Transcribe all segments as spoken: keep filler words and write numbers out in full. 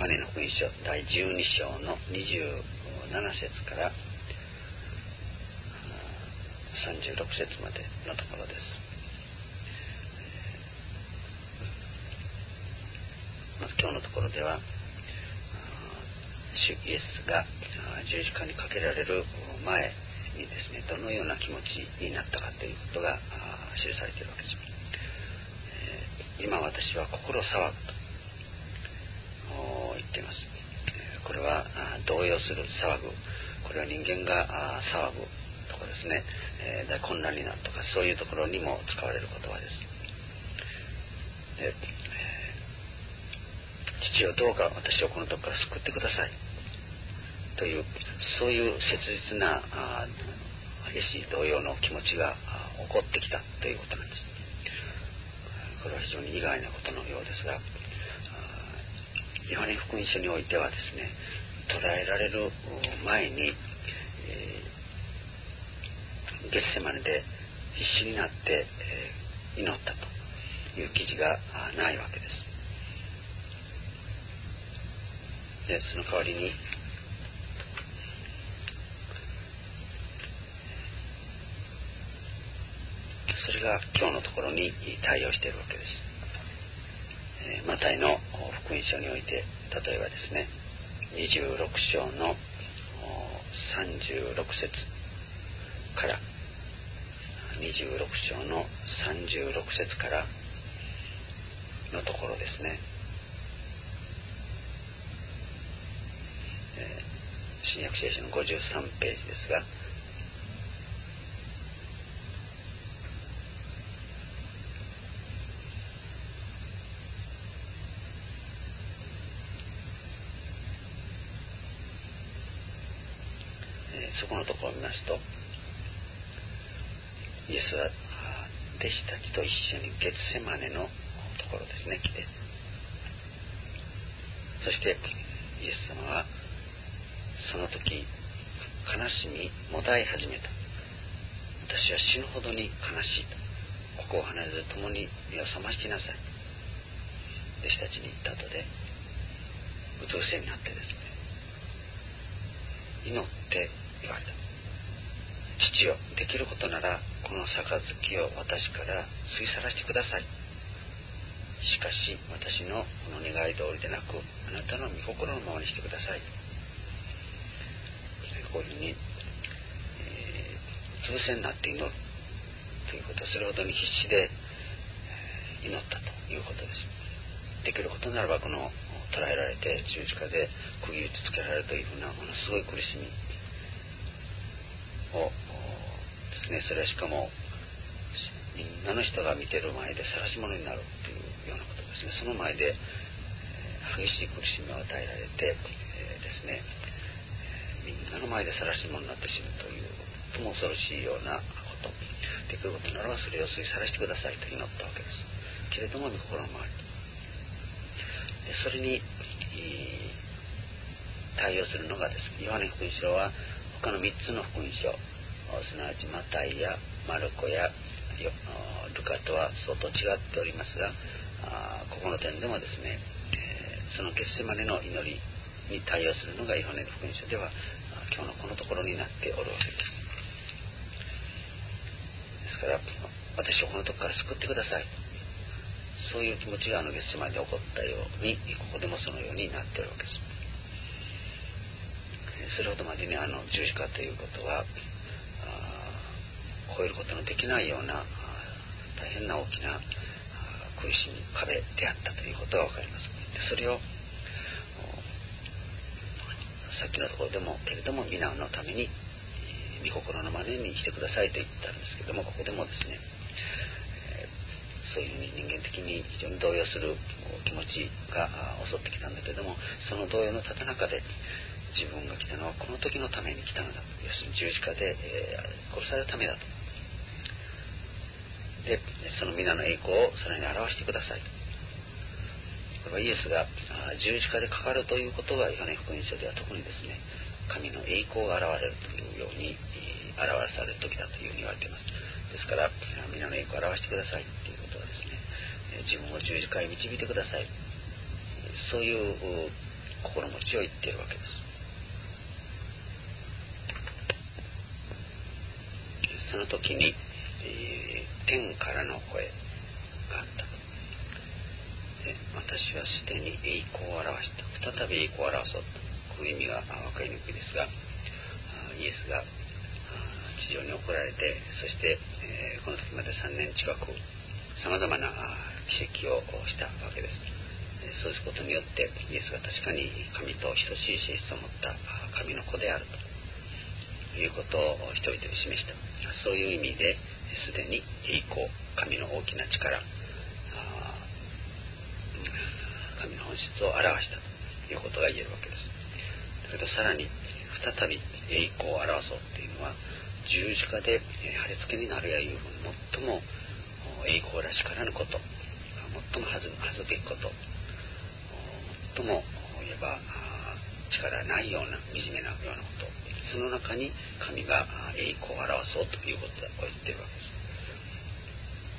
マネの福音書だいじゅうに章のにじゅうなな節からさんじゅうろく節までのところです。まず今日のところでは、主イエスが十字架にかけられる前にですね、どのような気持ちになったかということが記されているわけです。今私は心騒ぐと言っています。これは動揺する、騒ぐ、これは人間が騒ぐとかですね、大混乱になるとか、そういうところにも使われる言葉です。で、父よどうか私をこのところから救ってくださいという、そういう切実な激しい動揺の気持ちが起こってきたということなんです。これは非常に意外なことのようですが、ヨハネ福音書においてはですね、捕らえられる前に、えー、ゲッセマネで必死になって、えー、祈ったという記事がないわけです。で、その代わりにそれが今日のところに対応しているわけです。えー、マタイの福音書において、例えばですね、にじゅうろく章のさんじゅうろく節からにじゅうろく章のさんじゅうろく節からのところですね、えー、新約聖書のごじゅうさんページですが、そこのところを見ますと、イエスは弟子たちと一緒にゲツセマネのところですね、来て、そしてイエス様はその時悲しみもだえ始めた。私は死ぬほどに悲しいと。ここを離れず共に目を覚ましなさい。弟子たちに言った後でうつ伏せになってですね、祈って言われた。父よ、できることならこの杯を私から吸い去らせてください。しかし私のこの願い通りでなく、あなたの御心のままにしてください。こういうふうに、えー、うつ伏せになって祈るということは、それほどに必死で祈ったということです。できることならばこの捕らえられて十字架で釘打ちつけられるというふうなものすごい苦しみをですね、それはしかもみんなの人が見てる前で晒し者になるというようなことですね。その前で、えー、激しい苦しみを与えられて、えー、ですね、えー、みんなの前で晒し者になってしまうというとも恐ろしいようなこと、できることならばそれを吸い晒してくださいと祈ったわけです。けれども御心の周りで、それに、えー、対応するのがですね、ヨハネ福音書は他のみっつの福音書、すなわちマタイやマルコやルカとは相当違っておりますが、ここの点でもですね、えー、そのゲッセマネの祈りに対応するのがヨハネの福音書では今日のこのところになっておるわけです。ですから、私をこのところから救ってください、そういう気持ちがあのゲッセマネで起こったように、ここでもそのようになっているわけです。それほどまでにあの十字架ということは超えることのできないような大変な大きな苦しみ、壁であったということが分かります。でそれをさっきのところでもけれども皆のために御心のまねにしてくださいと言ったんですけども、ここでもですね、えー、そういうふうに人間的に非常に動揺する気持ちが襲ってきたんだけれども、その動揺のただ中で自分が来たのはこの時のために来たのだ、要するに十字架で、えー、殺されるためだと。でその皆の栄光をさらに表してくださいと。これはイエスが十字架でかかるということがヨハネ福音書では特にですね、神の栄光が現れるというように表される時だというふうに言われています。ですから皆の栄光を表してくださいということはですね、自分を十字架へ導いてください、そういう心持ちを言っているわけです。その時に、えー、天からの声があった。で、私はすでに栄光を表した。再び栄光を表そうと。この意味が分かりにくいですが、イエスが地上に送られて、そして、えー、この時までさんねん近くさまざまな奇跡をしたわけです。そうすることによってイエスが確かに神と等しい性質を持った神の子であるということを人々に示した。そういう意味ですでに栄光、神の大きな力、神の本質を表したということが言えるわけです。だけどさらに再び栄光を表そうというのは、十字架で貼り付けになるやいうふうに最も栄光らしからぬこと、最も恥ずべきこと、最も言えば力ないような惨めなようなこと、その中に神が栄光を表そうということを言っているわけです。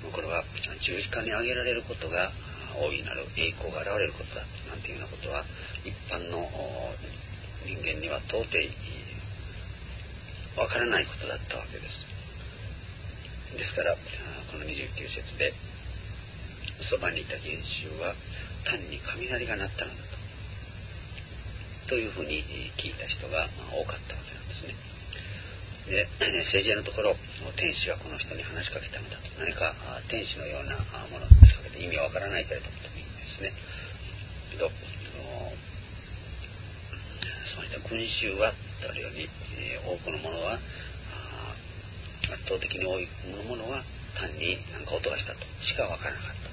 これは十字架に挙げられることが大いなる栄光が現れることだなんていうようなことは一般の人間には到底わからないことだったわけです。ですからこのにじゅうきゅう節で、そばにいた群衆は単に雷が鳴ったのだとというふうに聞いた人が多かったわけなんですね。で、政治家のところ、天使がこの人に話しかけたのだと、何か天使のようなものですけど意味はわからないけれどもという意味ですね。けどそういった群衆はとあるように、えー、多くのものは圧倒的に多いものは単に何か音がしたとしかわからなかった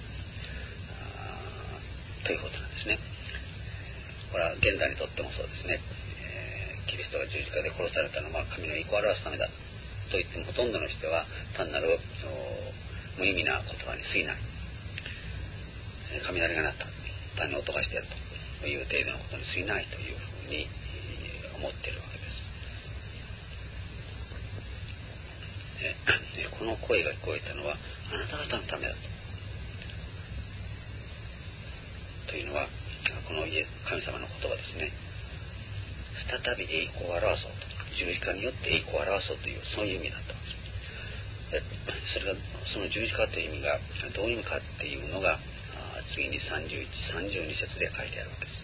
ということなんですね。これは現代にとってもそうですね。えー、キリストが十字架で殺されたのは神の栄光を表すためだと言っても、ほとんどの人は単なる無意味な言葉に過ぎない。雷が鳴った、単に音がしているという程度のことに過ぎないというふうに思っているわけです。えー、この声が聞こえたのはあなた方のためだとというのは、この神様の言葉ですね。再び栄光を表そうと、十字架によって栄光を表そうという、そういう意味だったんです。それがその十字架という意味がどういう意味かっていうのが次にさんじゅういち、さんじゅうに節で書いてあるわけです。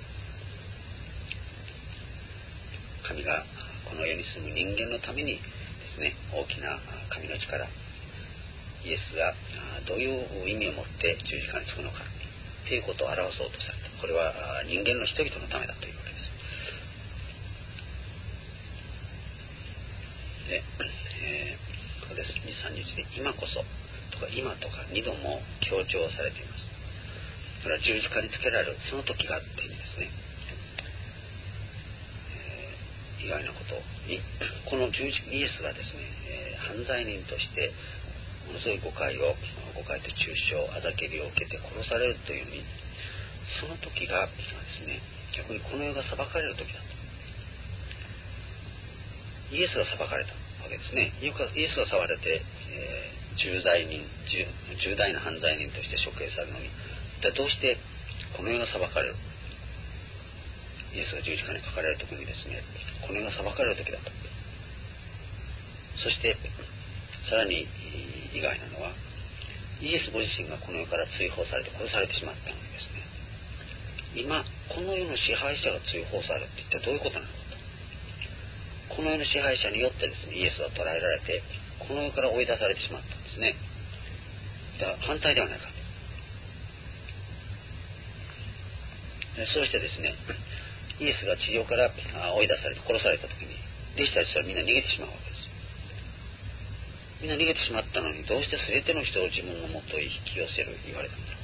神がこの世に住む人間のためにですね、大きな神の力、イエスがどういう意味を持って十字架につくのかということを表そうとされた。これは人間の人々のためだというわけです。で、えー、ここです。に、さんじゅういちで今こそとか今とかにども強調されています。それは十字架につけられるその時があって意味ですね。えー、意外なことに、この十字イエスがですね、えー、犯罪人としてものすごい誤解を誤解と中傷、あざけりを受けて殺されるというに、その時がですね、逆にこの世が裁かれる時だと。イエスが裁かれたわけですね。イエスが裁かれて、えー、重罪人重、重大な犯罪人として処刑されるのに、どうしてこの世が裁かれる、イエスが十字架にかかられる時にですね、この世が裁かれる時だと。そしてさらに意外なのは、イエスご自身がこの世から追放されて殺されてしまったのにですね、今この世の支配者が追放されるって一体どういうことなのかと。この世の支配者によってですね、イエスは捕らえられてこの世から追い出されてしまったんですね。だから反対ではないかと。そうしてですね、イエスが地上から追い出されて殺された時に、弟子たちはみんな逃げてしまうわけです。みんな逃げてしまったのに、どうして全ての人を自分のもとへ引き寄せる言われたんだろ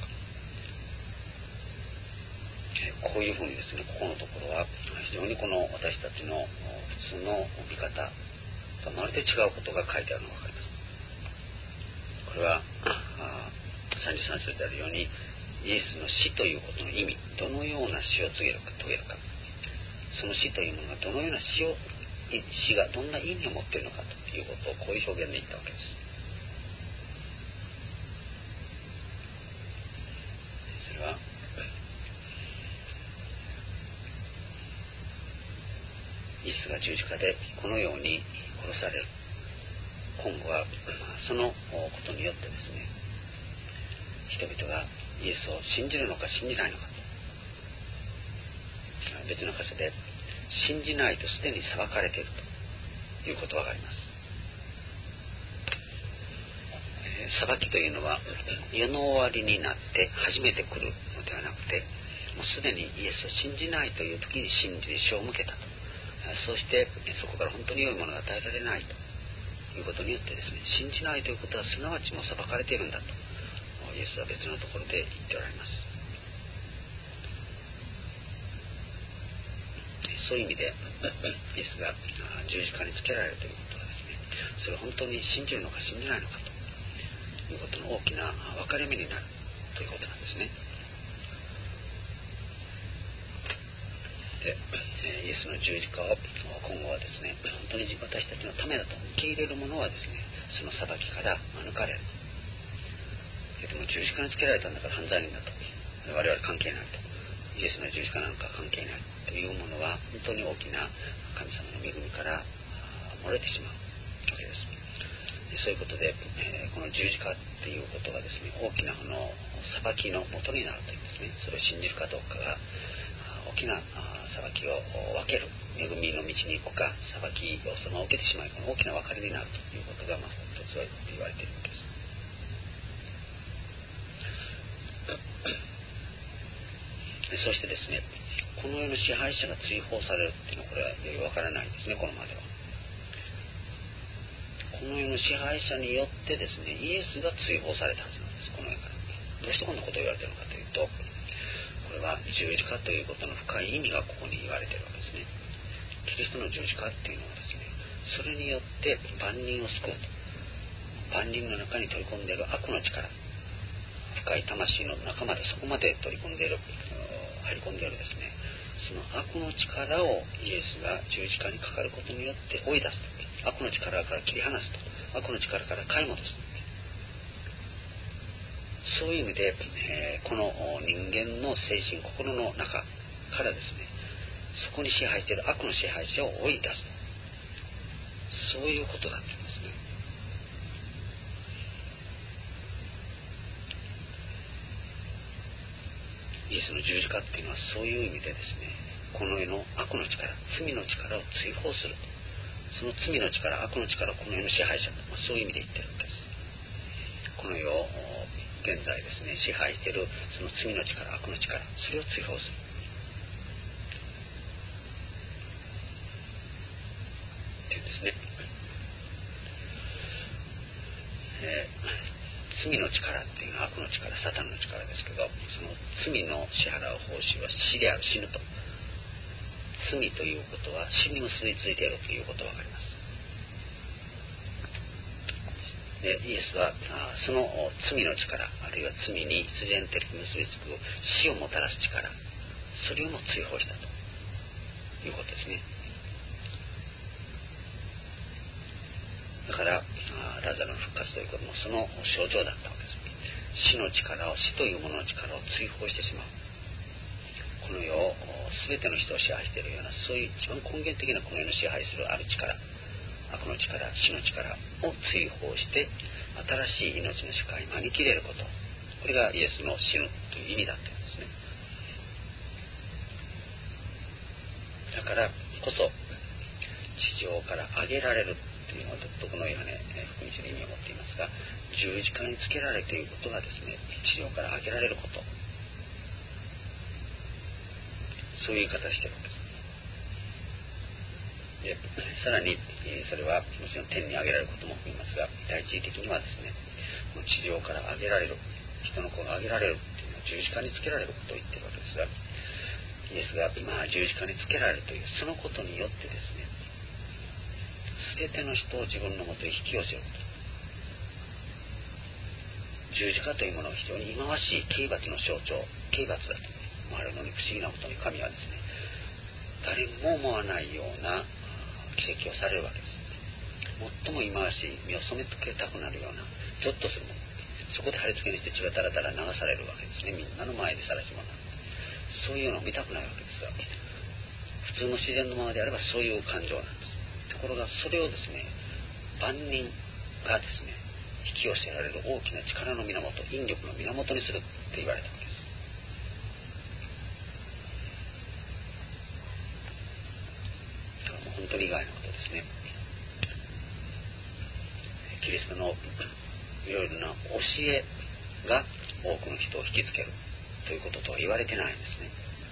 うか。こういうふうにですね、ここのところは非常にこの私たちの普通の見方とまるで違うことが書いてあるのが分かります。これはさんじゅうさん節であるように、イエスの死ということの意味、どのような死を告げるか遂げるか、その死というものがどのような死を死がどんな意味を持っているのかということをこういう表現で言ったわけです。それはイエスが十字架でこのように殺される。今後はそのことによってですね、人々がイエスを信じるのか信じないのかと、別の箇所で信じないとすでに裁かれているということがあります。裁きというのは世の終わりになって初めて来るのではなくて、もうすでにイエスを信じないという時に信じ手を向けたと、そうしてそこから本当に良いものが与えられないということによってですね、信じないということはすなわちもう裁かれているんだとイエスは別のところで言っておられます。そういう意味でイエスが十字架につけられるということはですね、それを本当に信じるのか信じないのかということの大きな分かれ目になるということなんですね。で、イエスの十字架を今後はですね、本当に私たちのためだと受け入れるものはですね、その裁きから免れる。でも十字架につけられたんだから犯罪人だと、我々関係ないと、イエスの十字架なんか関係ないというものは本当に大きな神様の恵みから漏れてしまうわけです。でそういうことで、えー、この十字架っていうことがですね、大きなこの裁きの元になるというんですね。それを信じるかどうかが大きな裁きを分ける、恵みの道に行くか裁きをそのまま受けてしまい、この大きな分かれになるということがまあ一つは言われているわけです。そしてですね、この世の支配者が追放されるっていうのはこれはよくわからないんですね。このまではこの世の支配者によってですね、イエスが追放されたはずなんです。この世からどうしてこんなことを言われているのかというと、これは十字架ということの深い意味がここに言われているわけですね。キリストの十字架っていうのはですね、それによって万人を救うと、万人の中に取り込んでいる悪の力、深い魂の中までそこまで取り込んでいる、入り込んでいるですね、その悪の力をイエスが十字架にかかることによって追い出すと、悪の力から切り離すと、悪の力から買い戻すと、そういう意味で、えー、この人間の精神心の中からですね、そこに支配している悪の支配者を追い出すと、そういうことだったんですね。イエスの十字架っていうのはそういう意味でですね、この世の悪の力、罪の力を追放すると、その罪の力、悪の力をこの世の支配者と、まあ、そういう意味で言ってるわけです。この世を現在ですね支配しているその罪の力、悪の力、それを追放するっていうんですね。えー、罪の力っていうのは悪の力、サタンの力ですけど、その罪の支払う報酬は死である、死ぬと。罪ということは死に結びついているということがわかります。でイエスはその罪の力、あるいは罪に必然的に結びつく死をもたらす力、それをも追放したということですね。だからラザロの復活ということもその象徴だったわけです。死の力を、死というものの力を追放してしまう、この世を全ての人を支配しているような、そういう一番根源的なこの世の支配するある力、悪の力、死の力を追放して新しい命の世界に招き入れること、これがイエスの死ぬという意味だったんですね。だからこそ地上から上げられるというのはどこのような、ね、福音書の意味を持っていますが、十字架につけられていることがですね、地上から上げられること、そういう言い方をしているわけです。でさらに、えー、それはもちろん天に上げられることも含みますが、第一義的にはですね、地上から上げられる、人の子が上げられるというのは十字架につけられることを言っているわけですが、イエスが今十字架につけられるというそのことによってですね、全ての人を自分のもとに引き寄せると。十字架というものは非常に忌まわしい刑罰の象徴、刑罰だと思われるのに、不思議なことに神はですね、誰も思わないような奇跡をされるわけです。最も忌まわしい、身を染めつけたくなるような、ゾッとするもの、そこで貼り付けにして血がダラダラ流されるわけですね。みんなの前で晒し者、そういうのを見たくないわけですが、 普通の自然のままであればそういう感情なんです。ところがそれをですね、万人がですね引き寄せられる大きな力の源、引力の源にするって言われたわけです。だからもう本当に意外なことですね。キリストのいろいろな教えが多くの人を引きつけるということとは言われてないんですね。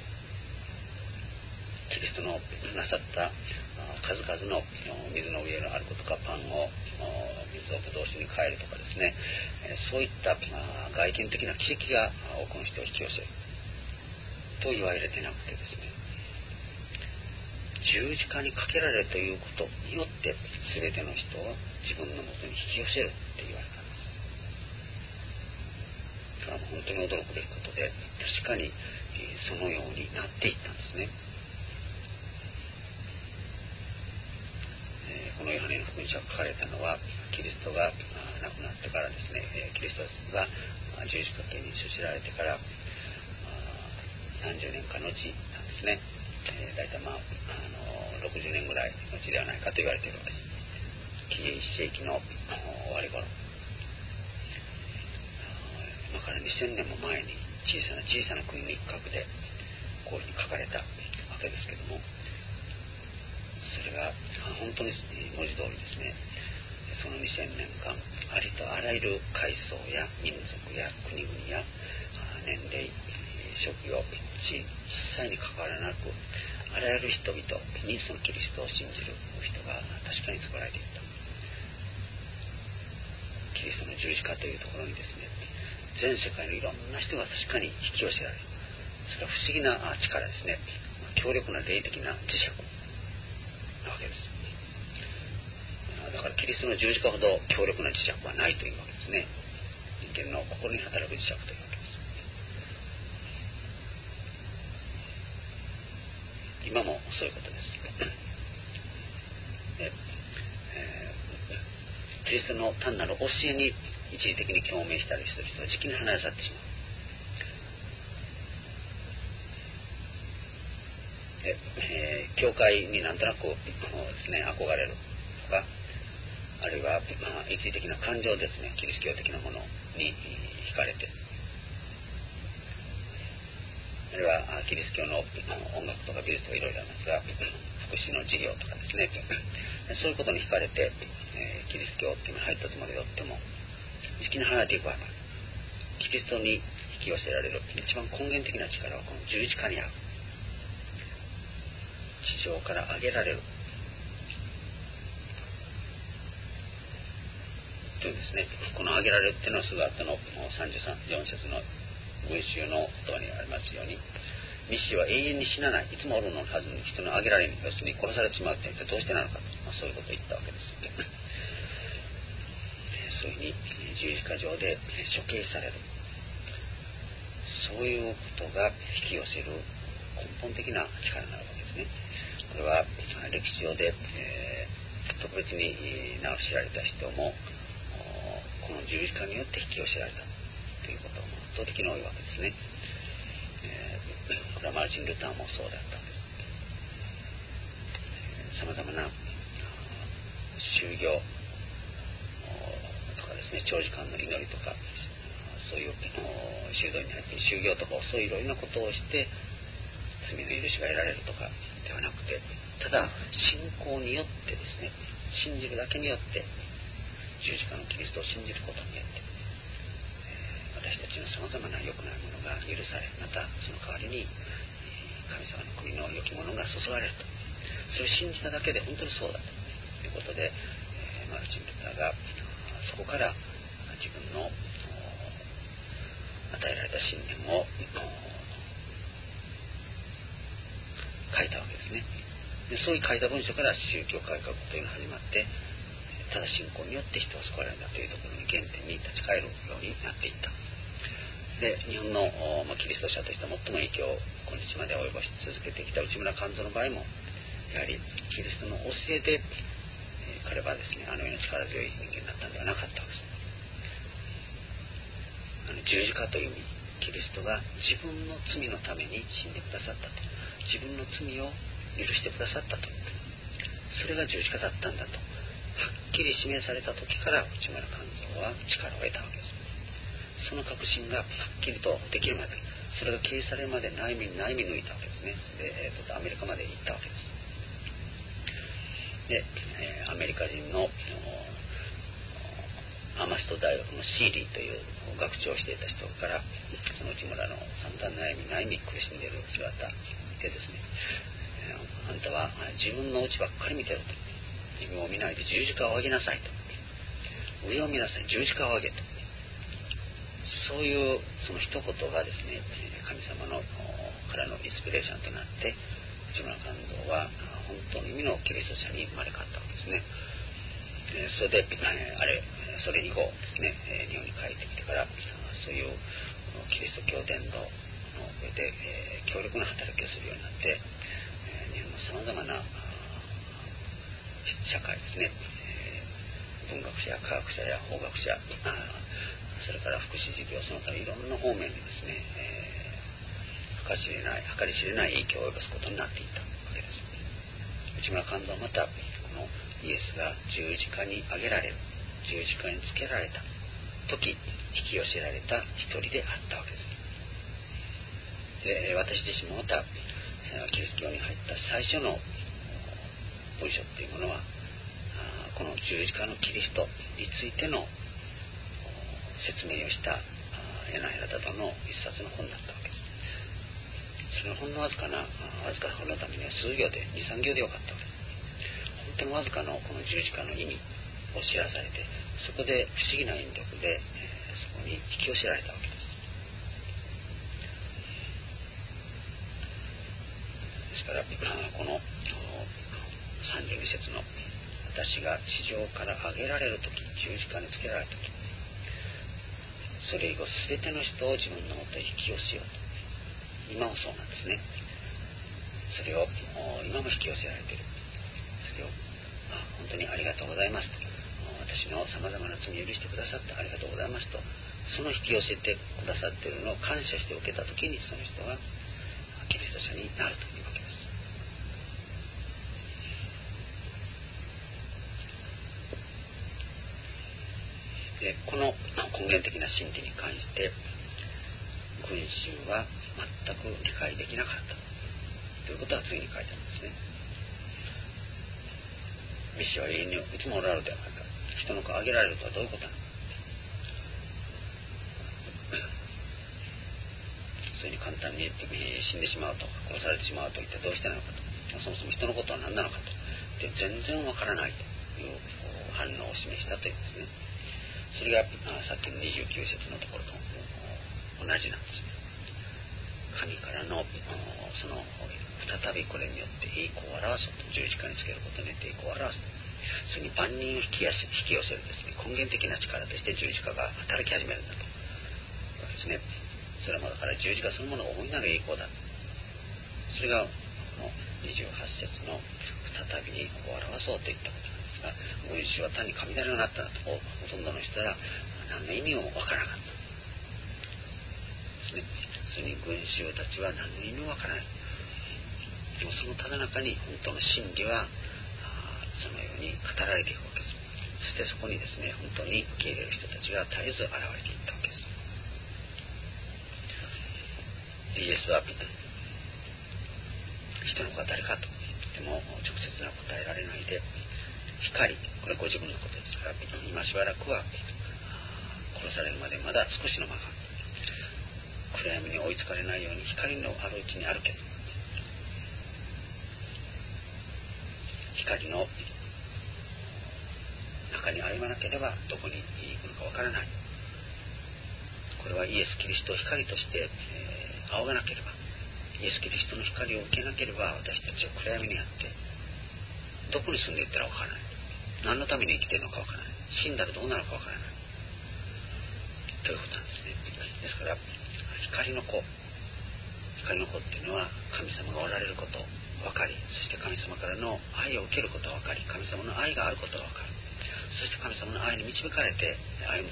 キリストのなさった数々の水の上のあることか、パンを水をブドウ酒に変えるとかですね、そういった外見的な奇跡が多くの人を引き寄せると言われてなくてですね、十字架にかけられるということによって全ての人を自分のもとに引き寄せるって言われたんです。それはもう本当に驚くべきことで、確かにそのようになっていったんですね。このヨハネの福音書が書かれたのは、キリストが亡くなってからですね、キリストが十字架に処せられてから何十年か後なんですね。大体まあ、あのろくじゅうねんぐらいのうちではないかと言われているわけです。紀元いっせいきの終わり頃、今からにせんねんも前に小さな小さな国の一角でこういうふうに書かれたわけですけども、それが本当に文字通りですね、そのにせんねんかんありとあらゆる階層や民族や国々や年齢、職業、地位、一切に関わらなく、あらゆる人々にそのキリストを信じる人が確かに作られていった。キリストの十字架というところにですね、全世界のいろんな人が確かに引き寄せられる。それは不思議な力ですね。強力な霊的な磁石なわけです。だからキリストの十字架ほど強力な磁石はないというわけですね。人間の心に働く磁石というわけです。今もそういうことです。で、えー、キリストの単なる教えに一時的に共鳴したりする人はじきに離れ去ってしまう。で、えー、教会になんとなくですね、憧れるとか、あるいは、まあ、一時的な感情ですね、キリスト教的なものに惹かれて、あるいはキリスト教の音楽とか美術とかいろいろありますが、福祉の事業とかですね、そういうことに惹かれて、えー、キリスト教っていうのに入ったつもりでおってもじきに離れていくわけです。キリストに引き寄せられる一番根源的な力はこの十字架にある。地上から上げられるというですね、この上げられるっていうのはすぐ後のさんじゅうさん、よん節の群衆の言葉にありますように、密使は永遠に死なない、いつもおるのはずに人の上げられる、要するに殺されてしまうって一体どうしてなのかと、まあ、そういうことを言ったわけです。そういうふうに十字架上で処刑される、そういうことが引き寄せる根本的な力になるわけですね。これは歴史上で、えー、特別に名を知られた人もこの十字架によって引き寄せられたということも圧倒的に多いわけですね。えー、これはマルチン・ルターもそうだったわけです。さまざまな宗教とかですね、長時間の祈りとか、そういう修道に入って修行とかそういういろいろなことをして罪の許しが得られるとかではなくて、ただ信仰によってですね、信じるだけによって十字架のキリストを信じることによって、えー、私たちのさまざまな良くないものが許され、またその代わりに神様の国の良きものが注がれると、それを信じただけで本当にそうだということで、えー、マルチン・ルターがそこから自分の与えられた信念を書いたわけですね。でそういう書いた文書から宗教改革というのが始まって、ただ信仰によって人は救われるんだというところに原点に立ち返るようになっていった。で日本の、まあ、キリスト者として最も影響を今日まで及ぼし続けてきた内村勘三の場合もやはりキリストの教えで、えー、彼はですね、あのような力強い人間だったんではなかったわけです。あの十字架という意味、キリストが自分の罪のために死んでくださったと、自分の罪を許してくださったと、それが十字架だったんだとはっきり示された時から内村勘三は力を得たわけです。その確信がはっきりとできるまで、それが記されるまで悩み悩み抜いたわけですね。で、えー、とアメリカまで行ったわけです。で、えー、アメリカ人のアマスト大学のシーリーという学長をしていた人から、その内村の散々悩み悩み苦しんでいる姿でですね、えー、あんたは自分の内ばっかり見てると、自分を見ないで十字架を上げなさいと、上を見なさい、十字架を上げと、そういうその一言がですね、神様のからのインスピレーションとなって、内村勘三は本当の意味のキリスト者に生まれ変わったわけですね。それであれそれ以後ですね、日本に帰ってきてからそういうキリスト教伝道の上で強力な働きをするようになって、日本のさまざまな社会ですね、文学者や科学者や法学者、それから福祉事業、その他いろんな方面にですね、計り知れない計り知れない影響を及ぼすことになっていったわけです。内村勘三はまたこのイエスが十字架に上げられる、十字架につけられた時引き寄せられた一人であったわけです。で、私自身もまたキリスト教に入った最初の文書というものは、この十字架のキリストについての説明をした柳原忠の一冊の本だったわけです。そのほんのわずかなわずかな本のためには数行でにさん行でよかったわけです。本当にわずかのこの十字架の意味を知らされて、そこで不思議な引力で、えー、そこに引き寄せられたわけです。ですからこのさんじゅうに節の私が地上から上げられるとき、十字架につけられたとき、それ以後すべての人を自分のもとへ引き寄せようと、今もそうなんですね。それを今も引き寄せられている。それをあ本当にありがとうございますと、私のさまざまな罪を許してくださってありがとうございますと、その引き寄せてくださっているのを感謝して受けたときに、その人はキリスト者になるというわけです。で、この根源的な真理に関して群衆は全く理解できなかったということは次に書いてあるんですね。メシアは永遠にいつもおられるではないか、人の子をあげられるとはどういうことなのか、それに簡単に死んでしまうと、殺されてしまうと一体どうしてなのかと、そもそも人のことは何なのかとで全然わからないという反応を示したというんですね。それがさっきのにじゅうきゅう節のところと同じなんです。神からのその再びこれによって栄光を表すと、十字架につけることによって栄光を表すと、それに万人を引き寄せ、引き寄せるですね、根源的な力として十字架が働き始めるんだとわけですね。それもだから十字架そのものが大いなる栄光だ、それがこのにじゅうはち節の再び栄光を表そうといったことなんですが、群衆は単に雷が鳴ったとほとんどの人は何の意味もわからなかったですね。それに群衆たちは何の意味もわからない。でもそのただ中に本当の真理はそのように語られていくわけです。そしてそこにですね、本当に受け入れる人たちが絶えず現れていったわけです。イエスは人の子は誰かと言っても直接な答えられないで、光、これご自分のことですから、今しばらくは殺されるまでまだ少しの間が、暗闇に追いつかれないように光のあるうちに歩けと、光の中に歩まなければどこに行くのかわからない。これはイエス・キリストを光として、えー、仰がなければ、イエス・キリストの光を受けなければ、私たちは暗闇にあってどこに住んでいったらわからない、何のために生きているのかわからない、死んだらどうなるかわからないということなんですね。ですから光の子光の子っていうのは神様がおられることを分かり、そして神様からの愛を受けることが分かり、神様の愛があることが分かる、そして神様の愛に導かれて歩む、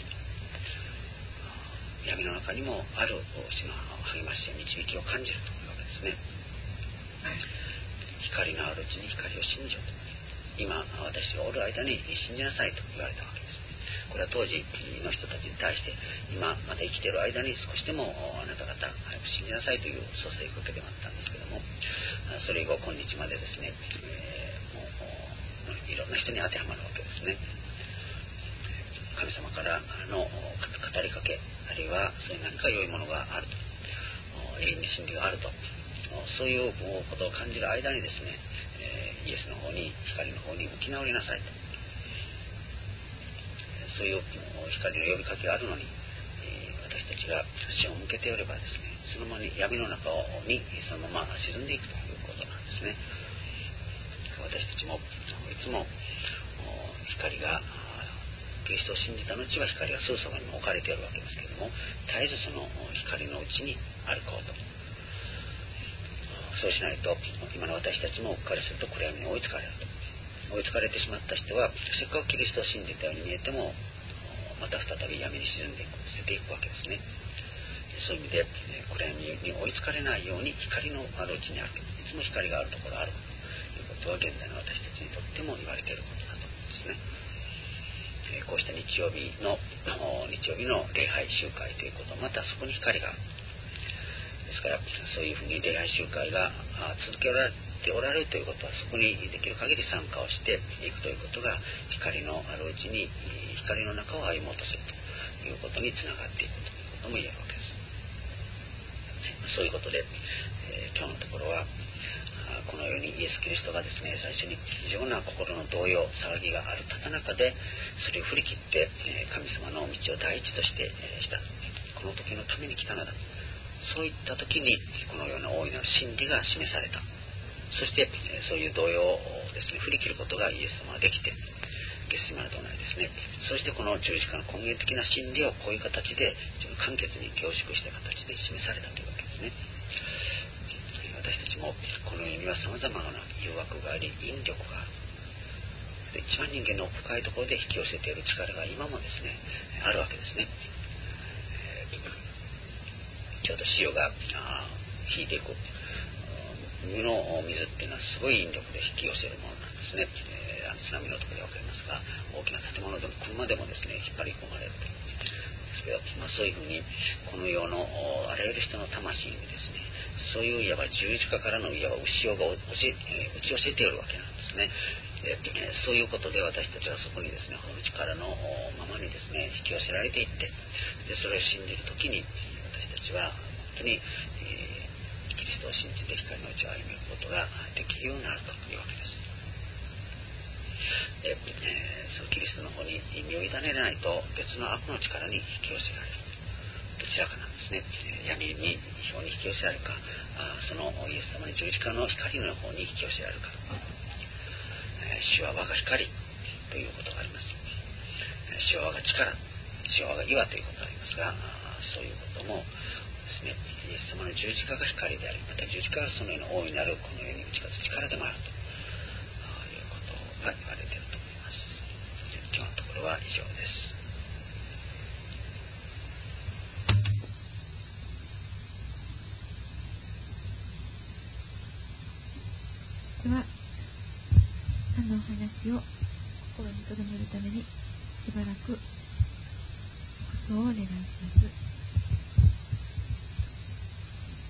闇の中にもある主の励ましや導きを感じるというわけですね。 光のあるうちに光を信じようと。今私がおる間に信じなさいと言われたわけです。これは当時の人たちに対して、今まだ生きている間に少しでもあなた方早く信じなさいという創世かけでもあったんですけども、それ以後今日までですね、えー、もういろんな人に当てはまるわけですね。神様からの語りかけ、あるいはそういう何か良いものがあると、永遠に真理があると、そういうことを感じる間にですね、えー、イエスの方に、光の方に向き直りなさいと、そういう光の呼びかけがあるのに、えー、私たちが足を向けておればですね、そのままに闇の中にそのまま沈んでいくということなんですね。私たちもいつも光が、キリストを信じた後は光がすぐそばに置かれているわけですけれども、絶えずその光のうちに歩こうと。そうしないと今の私たちもうっかりすると暗闇に追いつかれると。追いつかれてしまった人はせっかくキリストを信じたように見えても、また再び闇に沈んでいく、捨てていくわけですね。そういう意味で暗闇に追いつかれないように光のあるうちに歩く、いつも光があるところあるということは現在の私たちにとっても言われていることだと思うんですね。こうした日曜日の日曜日の礼拝集会ということ、またそこに光がある。ですからそういうふうに礼拝集会が続けられておられるということは、そこにできる限り参加をしていくということが、光のあるうちに光の中を歩もうとするということにつながっていくということも言えるわけです。そういうことで、えー、今日のところはこのようにイエス・キリストがですね、最初に非常な心の動揺、騒ぎがあるただ中でそれを振り切って神様の道を第一としてした、この時のために来たのだ、そういった時にこのような大いなる真理が示された。そしてそういう動揺をですね、振り切ることがイエス様はできて、ゲッセマネと同じですね。そしてこの十字架の根源的な真理をこういう形で簡潔に凝縮した形で示されたというわけですね。私たちもこの世には様々な誘惑があり、引力がある。で、一番人間の奥深いところで引き寄せている力が今もですね、あるわけですね。えー、ちょうど潮が引いていく海の水っていうのはすごい引力で引き寄せるものなんですね。えー、津波のところで分かりますが、大きな建物でも車でもですね、引っ張り込まれるとですけど、まあ、そういうふうにこの世のあらゆる人の魂にですね、そういういわば十字架からのいわば潮が押し、えー、打ち寄せているわけなんですね。で、えー、そういうことで私たちはそこにですね、この力のままにですね、引き寄せられていって、でそれを信じるときに私たちは本当に、えーキリストを信じて光のうちを歩むことができるようになるというわけです。で、えー、そのキリストの方に身を委ねないと別の悪の力に引き寄せられる。どちらかなんですね。闇に非常に引き寄せられるか、あそのイエス様に十字架の光の方に引き寄せられるか。えー、主は我が光ということがあります。主は我が力、主は我が岩ということがありますが、そういうこともですね、イエス様の十字架が光であり、また十字架がそのような大いなるこの世に打ち勝つ力でもあるということが言われていると思います。今日のところは以上です。 では、あのお話を心に留めるためにしばらく黙祷をお願いします。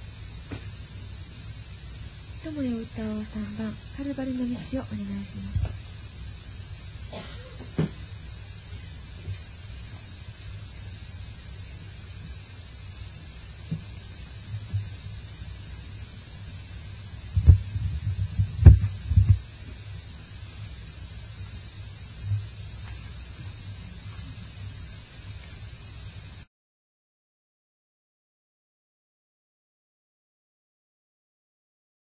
友よ歌おうさんばん、カルバリの道をお願いします。